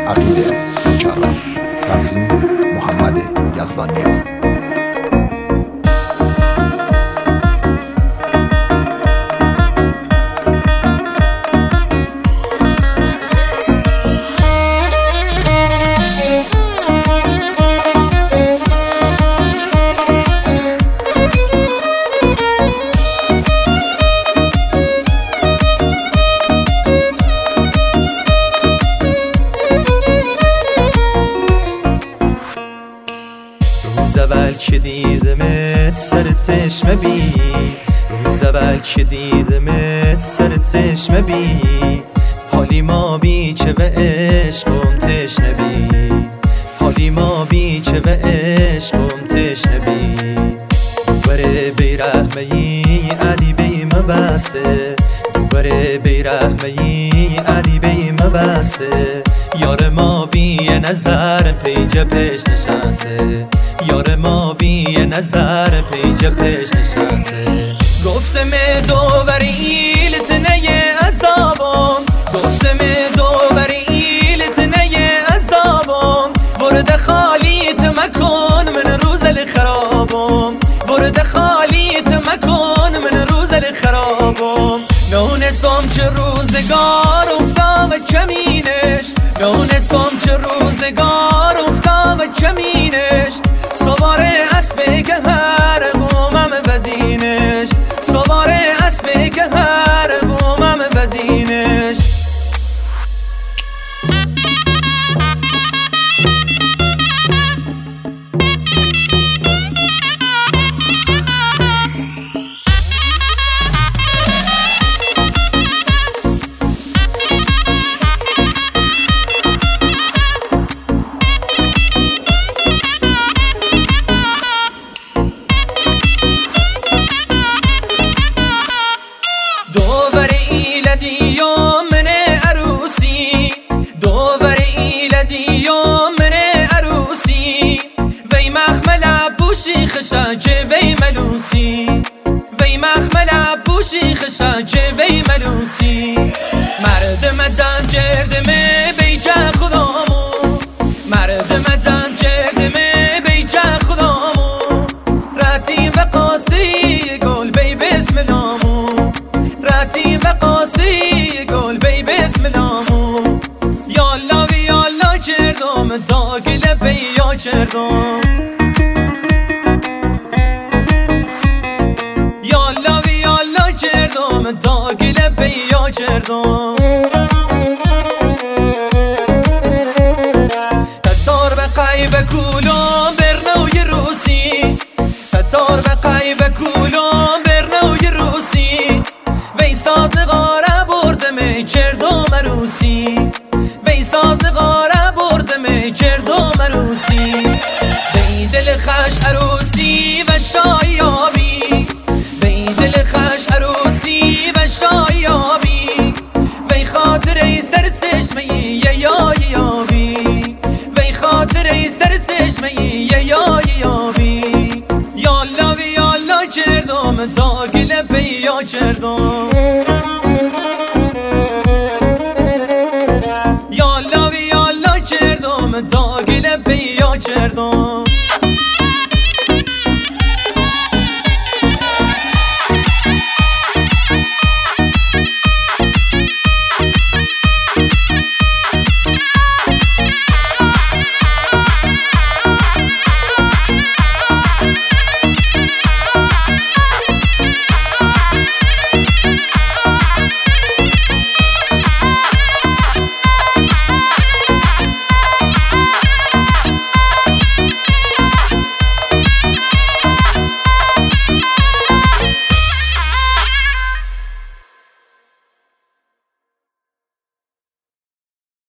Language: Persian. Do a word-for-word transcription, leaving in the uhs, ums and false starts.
عقیل مکرم. تنظیم محمد یزدانیان. روز اول که دیدمت سر چشم بی روز اول که دیدمت سر چشم بی حالی ما بی چه و عشقم تشنه بی حالی ما بی چه و عشقم تشنه بی دوباره بیرحمهی علی بی مبسته دوباره بیرحمهی علی بی مبسته یار ما بی نظر پیج پیش نشسته یار ما بی نظر پیج پیش نشسته گفتم دوباره ایلت نیه عذابم گفتم دوباره ایلت نیه عذابم ورد خالیت مکن من روزل خرابم ورد خالیت مکن من روزل خرابم نونسم چه روزگار افتام کمینش نونسم چه روزگار افتام کمینش سوار اسب که هر گومم بدینش سوار اسب که هر گومم بدینش خشاجه وی ملوسی وی مخمل بوشی خشاجه وی ملوسی مرد مدن جردمه بیجه خدامو مرد مدن جردمه بیجه خدامو راتی و قاسی گل بی بسم لامو راتی و قاسی گل بی بسم لامو یالا و یالا جردم داگل بی یا جردم داگل بیا جردم تدار به قیب کولم برنوی روسی تدار به قیب کولم برنوی روسی وی ساز نغاره بردم جردم روسی وی ساز نغاره بردم جردم روسی بی دل خش عروسی و شایابی بی دل خش عروسی و شایابی وی خاطره سر چشمه یه یای یابی وی خاطره سر چشمه یه یای یابی یالا و یالا جردم داگل بیا جردم